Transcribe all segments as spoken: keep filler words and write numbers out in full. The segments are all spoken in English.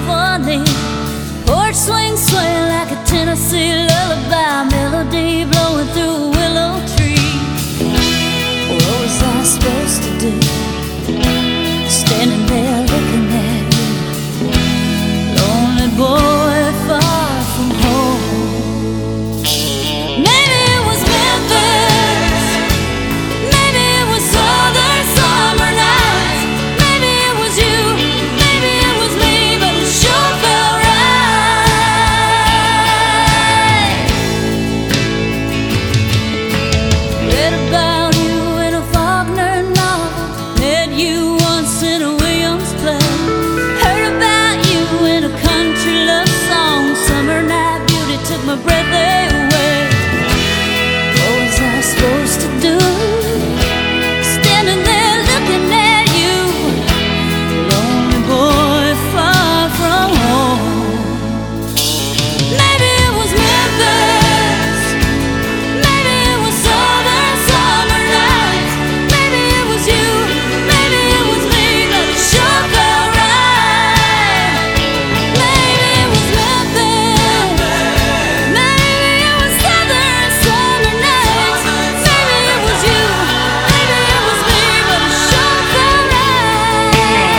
symphony. Porch swing sway like a Tennessee lullaby, melody blowing through a willow tree. What was I supposed to do, standing there looking at you, lonely boy far from home? Maybe it was Memphis, maybe it was southern summer nights, maybe it was you, maybe it was me, but it sure felt right. Read about you in a Faulkner novel, met you once in a Williams play, heard about you in a country love song. Summer night beauty took my breath away. What was I supposed to do, standing there looking at you, lonely boy far from home? Maybe it was Memphis, maybe it was southern summer nights, maybe it was you, maybe it was me, but it sure felt right. Maybe it was Memphis, maybe it was southern summer nights, maybe it was you, maybe it was me, but it sure felt right.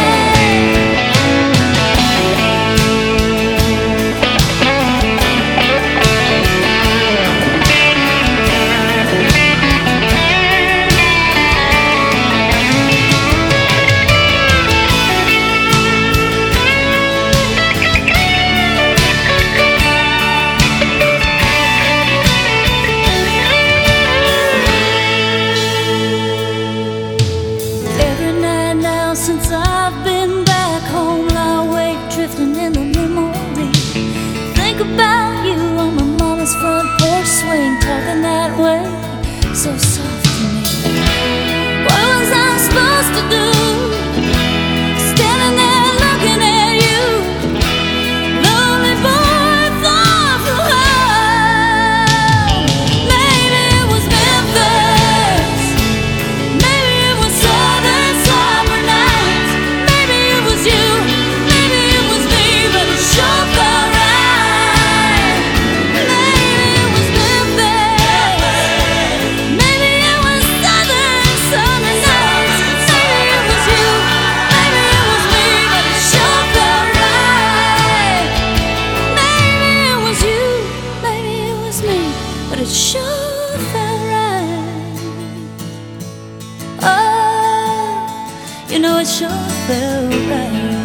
Every night now since I've been back home, lie awake drifting in the memory. Think about you on my mama's front porch swing, talking that way, so soft to me. What was I supposed to do, standing there looking at you, lonely boy far from home? Maybe it was Memphis, maybe it was southern summer nights, maybe it was you, maybe it was me, but it sure felt right. Maybe it was Memphis, maybe it was southern summer nights, maybe it was you, maybe it was me, but it sure felt right. Maybe it was you, maybe it was me, but it sure felt right. Oh, you know it sure felt right.